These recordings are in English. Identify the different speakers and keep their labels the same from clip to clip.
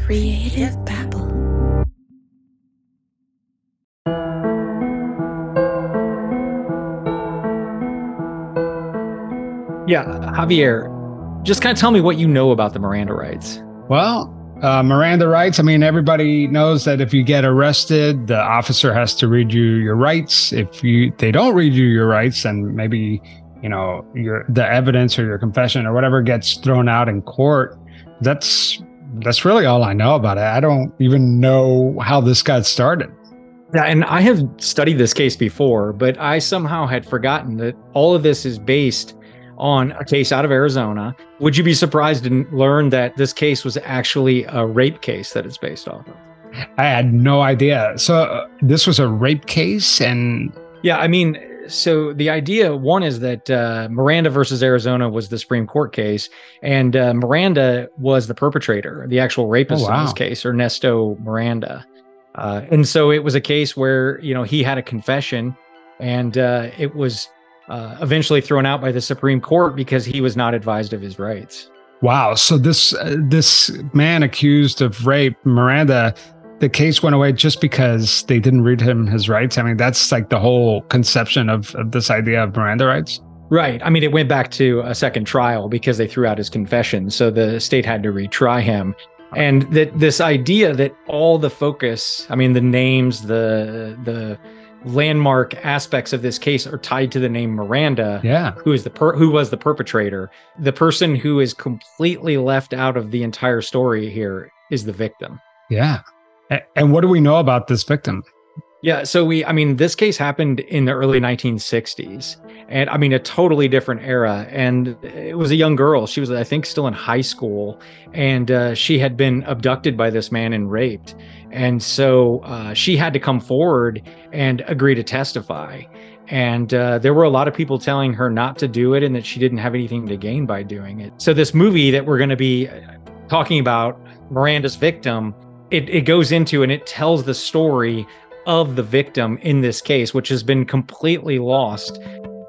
Speaker 1: Creative Babble.
Speaker 2: Yeah, Javier, just kind of tell me what you know about the Miranda rights.
Speaker 3: Well, Miranda rights. I mean, everybody knows that if you get arrested, the officer has to read you your rights. If they don't read you your rights, then maybe the evidence or your confession or whatever gets thrown out in court. That's really all I know about it. I don't even know how this got started.
Speaker 2: Yeah, and I have studied this case before, but I somehow had forgotten that all of this is based on a case out of Arizona. Would you be surprised to learn that this case was actually a rape case that it's based off of?
Speaker 3: I had no idea. So this was a rape case? And
Speaker 2: yeah, I mean, so the idea, one is that Miranda versus Arizona was the Supreme Court case, and Miranda was the perpetrator, the actual rapist in this case, Ernesto Miranda. And so it was a case where, he had a confession, and it was eventually thrown out by the Supreme Court because he was not advised of his rights.
Speaker 3: Wow. So this man accused of rape, Miranda, the case went away just because they didn't read him his rights. I mean, that's like the whole conception of this idea of Miranda rights.
Speaker 2: Right. I mean, it went back to a second trial because they threw out his confession. So the state had to retry him. And this idea that all the focus, I mean, the names, the landmark aspects of this case are tied to the name Miranda, who was the perpetrator. The person who is completely left out of the entire story here is the victim.
Speaker 3: Yeah. And what do we know about this victim?
Speaker 2: Yeah, so this case happened in the early 1960s, and a totally different era. And it was a young girl. She was, I think, still in high school, and she had been abducted by this man and raped. And so she had to come forward and agree to testify. And there were a lot of people telling her not to do it and that she didn't have anything to gain by doing it. So this movie that we're going to be talking about, Miranda's Victim, it goes into and it tells the story of the victim in this case, which has been completely lost.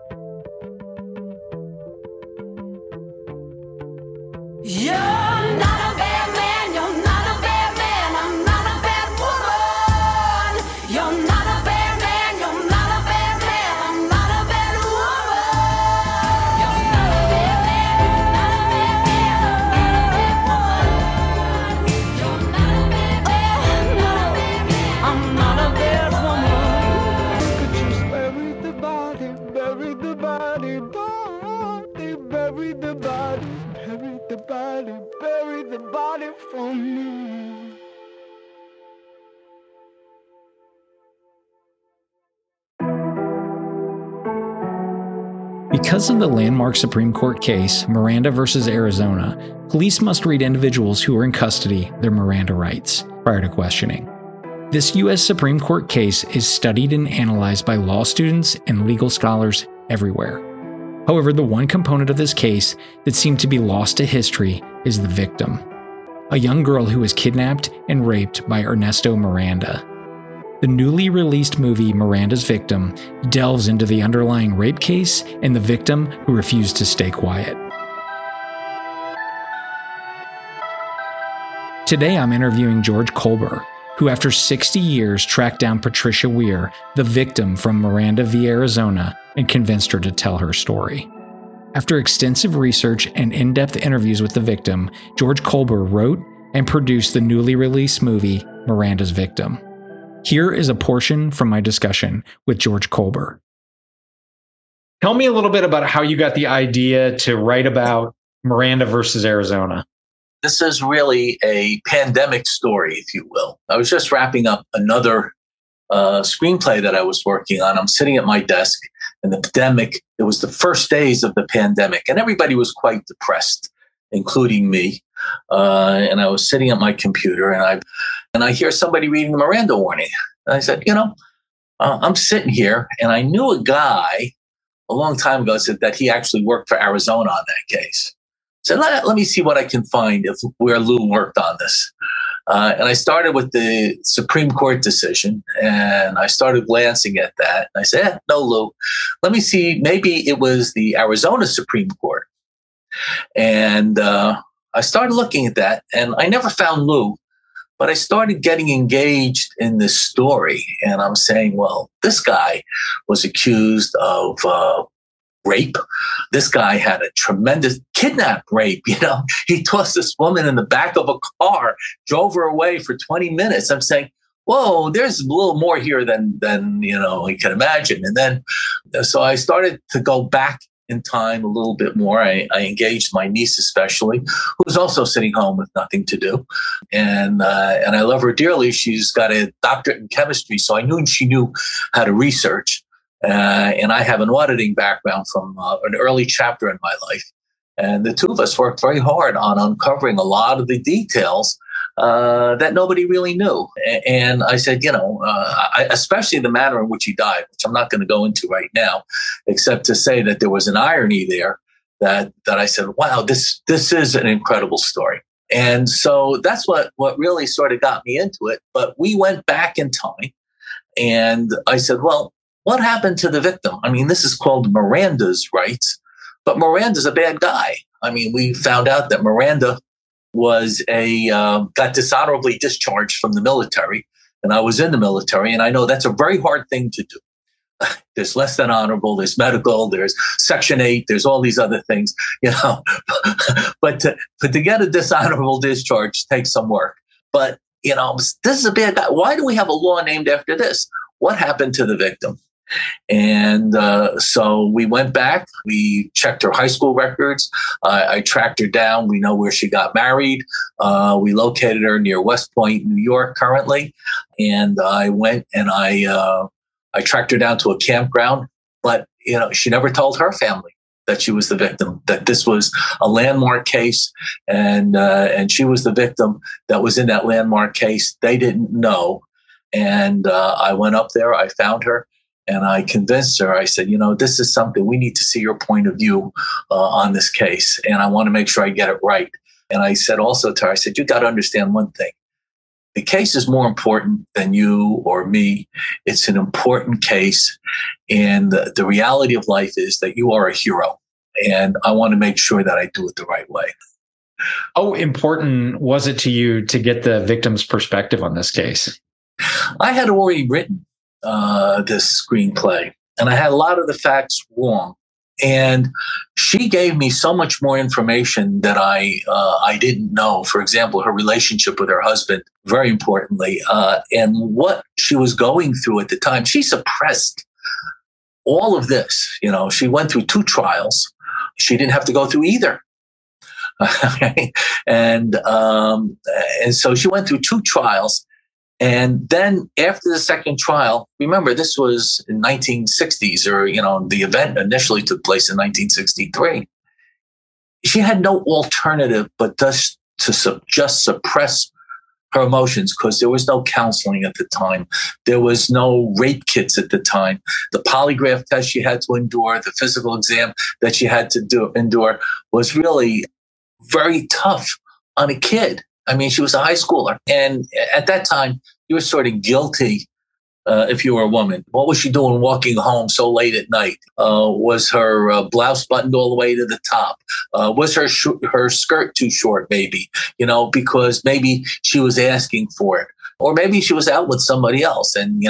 Speaker 1: Bury the body for me.
Speaker 2: Because of the landmark Supreme Court case, Miranda versus Arizona, police must read individuals who are in custody their Miranda rights prior to questioning. This U.S. Supreme Court case is studied and analyzed by law students and legal scholars everywhere. However, the one component of this case that seemed to be lost to history is the victim, a young girl who was kidnapped and raped by Ernesto Miranda. The newly released movie Miranda's Victim delves into the underlying rape case and the victim who refused to stay quiet. Today I'm interviewing George Kolber, who after 60 years tracked down Patricia Weir, the victim from Miranda v. Arizona, and convinced her to tell her story. After extensive research and in-depth interviews with the victim, George Kolber wrote and produced the newly released movie Miranda's Victim. Here is a portion from my discussion with George Kolber. Tell me a little bit about how you got the idea to write about Miranda versus Arizona.
Speaker 4: This is really a pandemic story, if you will. I was just wrapping up another screenplay that I was working on. I'm sitting at my desk, and the pandemic, it was the first days of the pandemic, and everybody was quite depressed, including me. And I was sitting at my computer, and I hear somebody reading the Miranda warning. And I said, I'm sitting here, and I knew a guy a long time ago said that he actually worked for Arizona on that case. So let me see what I can find where Lou worked on this. And I started with the Supreme Court decision, and I started glancing at that. And I said, no, Lou, let me see. Maybe it was the Arizona Supreme Court. And I started looking at that, and I never found Lou. But I started getting engaged in this story, and I'm saying, well, this guy was accused of rape. This guy had a tremendous kidnap rape. He tossed this woman in the back of a car, drove her away for 20 minutes. I'm saying, whoa, there's a little more here than you can imagine. And then, so I started to go back in time a little bit more. I engaged my niece, especially, who was also sitting home with nothing to do, and I love her dearly. She's got a doctorate in chemistry, so I knew she knew how to research. And I have an auditing background from an early chapter in my life, and the two of us worked very hard on uncovering a lot of the details that nobody really knew. And I said, especially the manner in which he died, which I'm not going to go into right now, except to say that there was an irony there that I said, wow, this is an incredible story. And so that's what really sort of got me into it. But we went back in time, and I said, well, what happened to the victim? I mean, this is called Miranda's rights, but Miranda's a bad guy. I mean, we found out that Miranda was got dishonorably discharged from the military, and I was in the military, and I know that's a very hard thing to do. There's less than honorable, there's medical, there's Section 8, there's all these other things, but to get a dishonorable discharge takes some work. But, this is a bad guy. Why do we have a law named after this? What happened to the victim? And so we went back, we checked her high school records. I tracked her down. We know where she got married. We located her near West Point, New York currently. And I went and I tracked her down to a campground, but, she never told her family that she was the victim, that this was a landmark case. And she was the victim that was in that landmark case. They didn't know. And I went up there, I found her, and I convinced her. I said, this is something, we need to see your point of view on this case. And I want to make sure I get it right. And I said also to her, I said, you got to understand one thing. The case is more important than you or me. It's an important case. And the reality of life is that you are a hero. And I want to make sure that I do it the right way.
Speaker 2: How important was it to you to get the victim's perspective on this case?
Speaker 4: I had already written this screenplay, and I had a lot of the facts wrong. And she gave me so much more information that I didn't know. For example, her relationship with her husband, very importantly, and what she was going through at the time. She suppressed all of this. She went through 2 trials. She didn't have to go through either. And so she went through 2 trials. And then after the second trial, remember, this was in 1960s, or, the event initially took place in 1963. She had no alternative but just to suppress her emotions, because there was no counseling at the time. There was no rape kits at the time. The polygraph test she had to endure, the physical exam that she had to endure was really very tough on a kid. I mean, she was a high schooler. And at that time, you were sort of guilty if you were a woman. What was she doing walking home so late at night? Was her blouse buttoned all the way to the top? Was her skirt too short, maybe? Because maybe she was asking for it. Or maybe she was out with somebody else. And,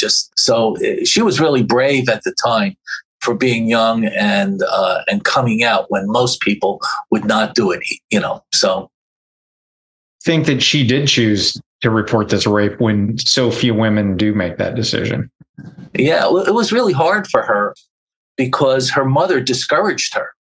Speaker 4: she was really brave at the time for being young and coming out when most people would not do it, so.
Speaker 2: Think that she did choose to report this rape when so few women do make that decision.
Speaker 4: Yeah, it was really hard for her because her mother discouraged her.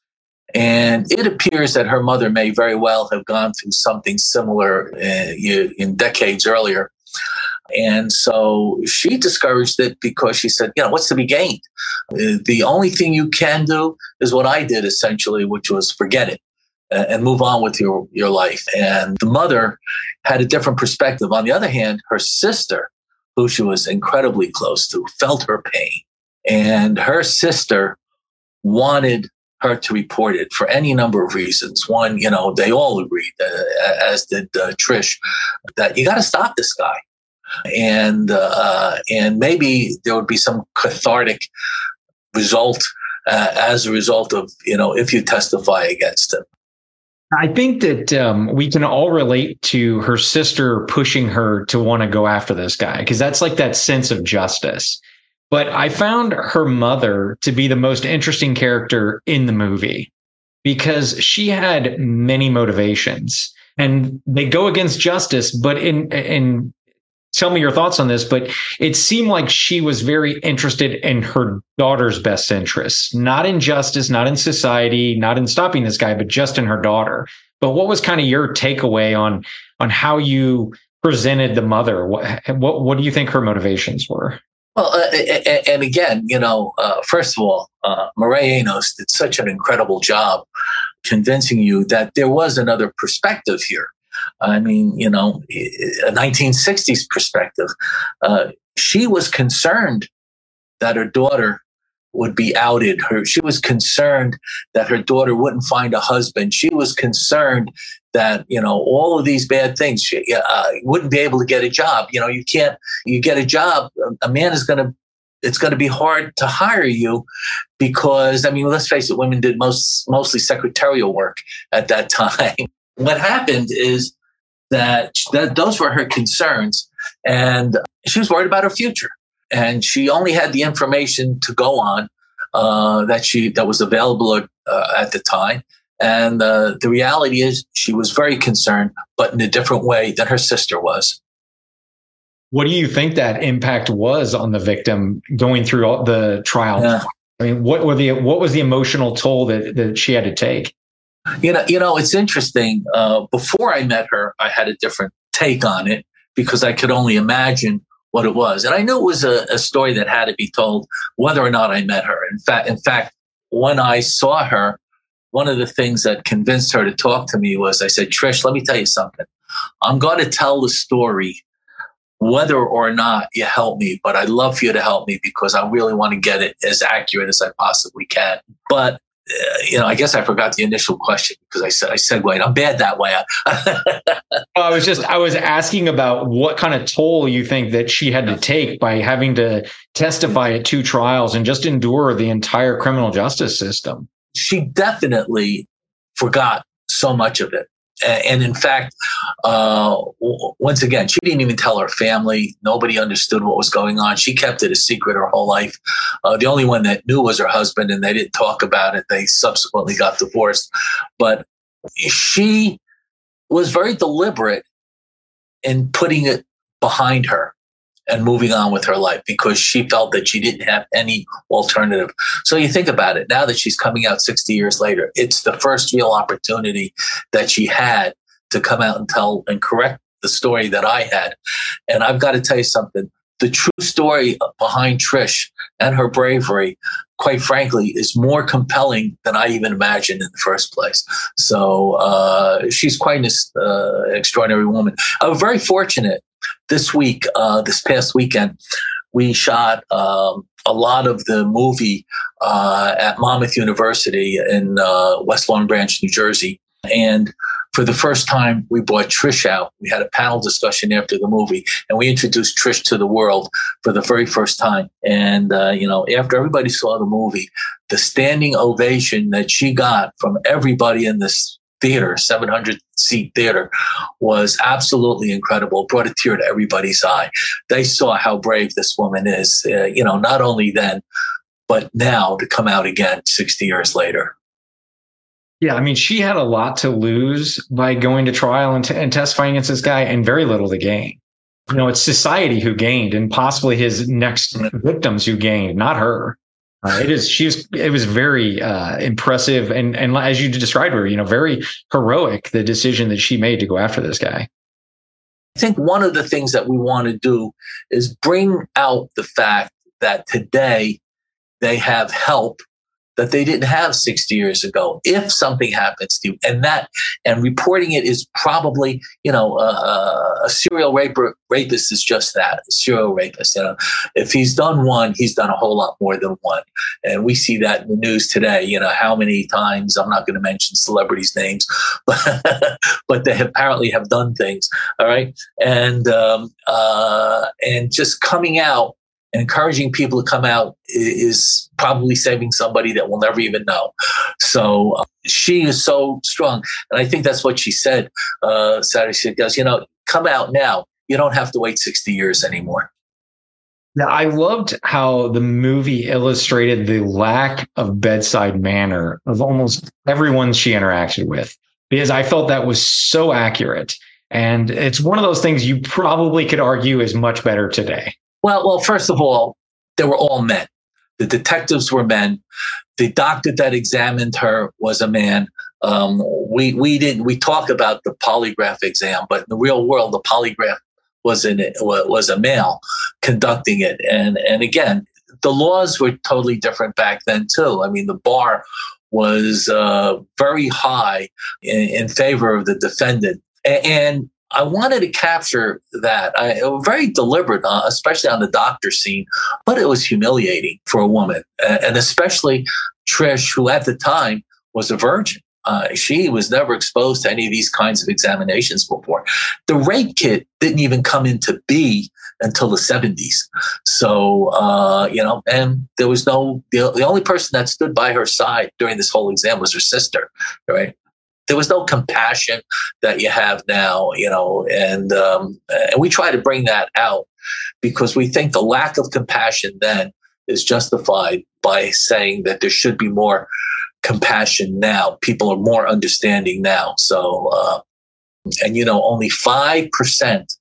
Speaker 4: And it appears that her mother may very well have gone through something similar in decades earlier. And so she discouraged it because she said, what's to be gained? The only thing you can do is what I did, essentially, which was forget it and move on with your life. And the mother had a different perspective. On the other hand, her sister, who she was incredibly close to, felt her pain. And her sister wanted her to report it for any number of reasons. One, they all agreed, as did Trish, that you got to stop this guy. And maybe there would be some cathartic result as a result of, if you testify against him.
Speaker 2: I think that we can all relate to her sister pushing her to want to go after this guy, because that's like that sense of justice. But I found her mother to be the most interesting character in the movie because she had many motivations and they go against justice. But in tell me your thoughts on this, but it seemed like she was very interested in her daughter's best interests, not in justice, not in society, not in stopping this guy, but just in her daughter. But what was kind of your takeaway on how you presented the mother? What do you think her motivations were?
Speaker 4: Well, and again, first of all, Mireille Enos did such an incredible job convincing you that there was another perspective here. I mean, a 1960s perspective. She was concerned that her daughter would be outed. She was concerned that her daughter wouldn't find a husband. She was concerned that, all of these bad things, she wouldn't be able to get a job. You get a job, a man it's going to be hard to hire you because, let's face it, women did mostly secretarial work at that time. What happened is that those were her concerns, and she was worried about her future. And she only had the information to go on that was available at the time. And the reality is, she was very concerned, but in a different way than her sister was.
Speaker 2: What do you think that impact was on the victim going through all the trial?
Speaker 4: Yeah.
Speaker 2: I mean, what was the emotional toll that she had to take?
Speaker 4: It's interesting. Before I met her, I had a different take on it because I could only imagine what it was. And I knew it was a story that had to be told whether or not I met her. In fact, when I saw her, one of the things that convinced her to talk to me was I said, Trish, let me tell you something. I'm going to tell the story whether or not you help me, but I'd love for you to help me because I really want to get it as accurate as I possibly can. But I guess I forgot the initial question because I segued. I'm bad that way.
Speaker 2: I was asking about what kind of toll you think that she had to take by having to testify at 2 trials and just endure the entire criminal justice system.
Speaker 4: She definitely forgot so much of it. And in fact, once again, she didn't even tell her family. Nobody understood what was going on. She kept it a secret her whole life. The only one that knew was her husband, and they didn't talk about it. They subsequently got divorced. But she was very deliberate in putting it behind her and moving on with her life because she felt that she didn't have any alternative. So you think about it, now that she's coming out 60 years later, it's the first real opportunity that she had to come out and tell and correct the story that I had. And I've got to tell you something, the true story behind Trish and her bravery, quite frankly, is more compelling than I even imagined in the first place. So she's quite an extraordinary woman. I was very fortunate this week, this past weekend, we shot a lot of the movie at Monmouth University in West Long Branch, New Jersey. And for the first time, we brought Trish out. We had a panel discussion after the movie, and we introduced Trish to the world for the very first time. And, after everybody saw the movie, the standing ovation that she got from everybody in this theater, 700-seat theater, was absolutely incredible. Brought a tear to everybody's eye. They saw how brave this woman is, not only then, but now to come out again 60 years later.
Speaker 2: Yeah, I mean, she had a lot to lose by going to trial and testifying against this guy, and very little to gain. It's society who gained, and possibly his next victims who gained, not her. It was very impressive, and as you described her, very heroic, the decision that she made to go after this guy.
Speaker 4: I think one of the things that we want to do is bring out the fact that today they have help that they didn't have 60 years ago. If something happens to you, and reporting it is probably, a serial rapist is just that, a serial rapist. If he's done one, he's done a whole lot more than one. And we see that in the news today, how many times, I'm not going to mention celebrities' names, but they apparently have done things. All right. And just coming out encouraging people to come out is probably saving somebody that we'll never even know. So she is so strong. And I think that's what she said Saturday. She goes, come out now. You don't have to wait 60 years anymore.
Speaker 2: Yeah, I loved how the movie illustrated the lack of bedside manner of almost everyone she interacted with, because I felt that was so accurate. And it's one of those things you probably could argue is much better today.
Speaker 4: Well, first of all, they were all men. The detectives were men. The doctor that examined her was a man. We talk about the polygraph exam, but in the real world, the polygraph was a male conducting it. And again, the laws were totally different back then too. I mean, the bar was very high in favor of the defendant. And I wanted to capture that. It was very deliberate, especially on the doctor scene, but it was humiliating for a woman. And especially Trish, who at the time was a virgin. She was never exposed to any of these kinds of examinations before. The rape kit didn't even come into being until the 70s. So, and there was the only person that stood by her side during this whole exam was her sister, right? There was no compassion that you have now, and we try to bring that out because we think the lack of compassion then is justified by saying that there should be more compassion now. People are more understanding now. So, only 5%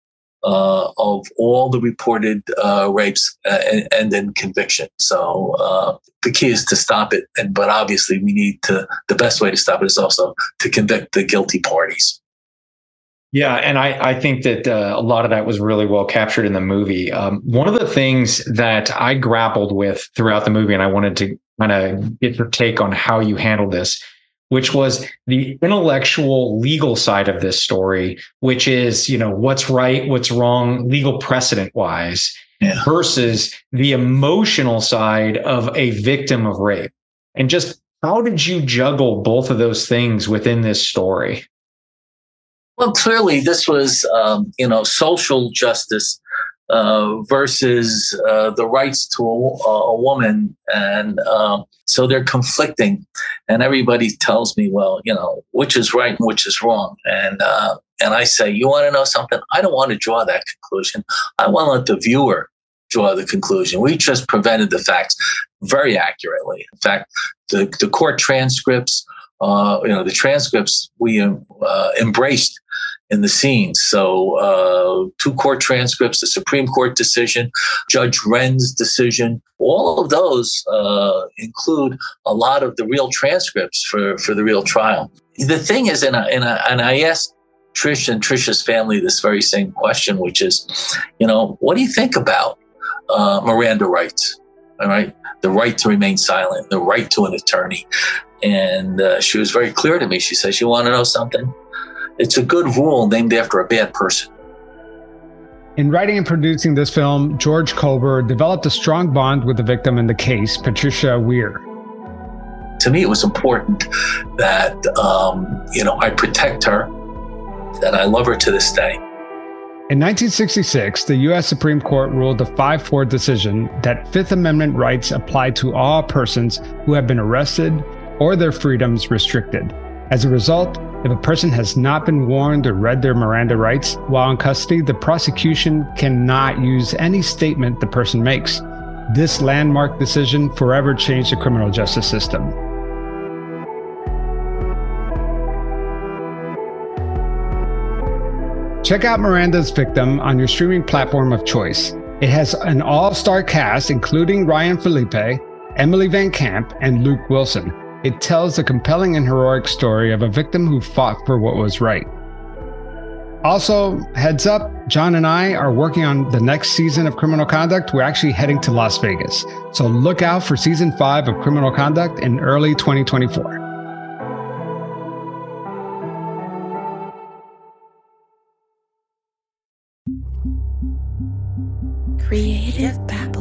Speaker 4: of all the reported rapes end in conviction. So the key is to stop it. But obviously the best way to stop it is also to convict the guilty parties.
Speaker 2: Yeah, and I think that a lot of that was really well captured in the movie. One of the things that I grappled with throughout the movie, and I wanted to kind of get your take on how you handled this, which was the intellectual legal side of this story, which is, what's right, what's wrong, legal precedent wise, versus the emotional side of a victim of rape. And just how did you juggle both of those things within this story?
Speaker 4: Well, clearly this was, social justice versus the rights to a woman. And so they're conflicting. And everybody tells me, well, which is right and which is wrong. And I say, you want to know something? I don't want to draw that conclusion. I want to let the viewer draw the conclusion. We just presented the facts very accurately. In fact, the court transcripts, the transcripts we embraced in the scenes. So 2 court transcripts, the Supreme Court decision, Judge Wren's decision, all of those include a lot of the real transcripts for the real trial. The thing is, and I asked Trish and Trisha's family this very same question, which is, what do you think about Miranda rights? All right, the right to remain silent, the right to an attorney. And she was very clear to me. She says, you want to know something? It's a good rule named after a bad person.
Speaker 3: In writing and producing this film, George Kober developed a strong bond with the victim in the case, Patricia Weir.
Speaker 4: To me, it was important that, I protect her, that I love her to this day.
Speaker 3: In 1966, the U.S. Supreme Court ruled a 5-4 decision that Fifth Amendment rights apply to all persons who have been arrested or their freedoms restricted. As a result, if a person has not been warned or read their Miranda rights while in custody, the prosecution cannot use any statement the person makes. This landmark decision forever changed the criminal justice system. Check out Miranda's Victim on your streaming platform of choice. It has an all-star cast, including Ryan Felipe, Emily Van Camp, and Luke Wilson. It tells a compelling and heroic story of a victim who fought for what was right. Also, heads up, John and I are working on the next season of Criminal Conduct. We're actually heading to Las Vegas. So look out for season 5 of Criminal Conduct in early 2024.
Speaker 1: Creative Babble.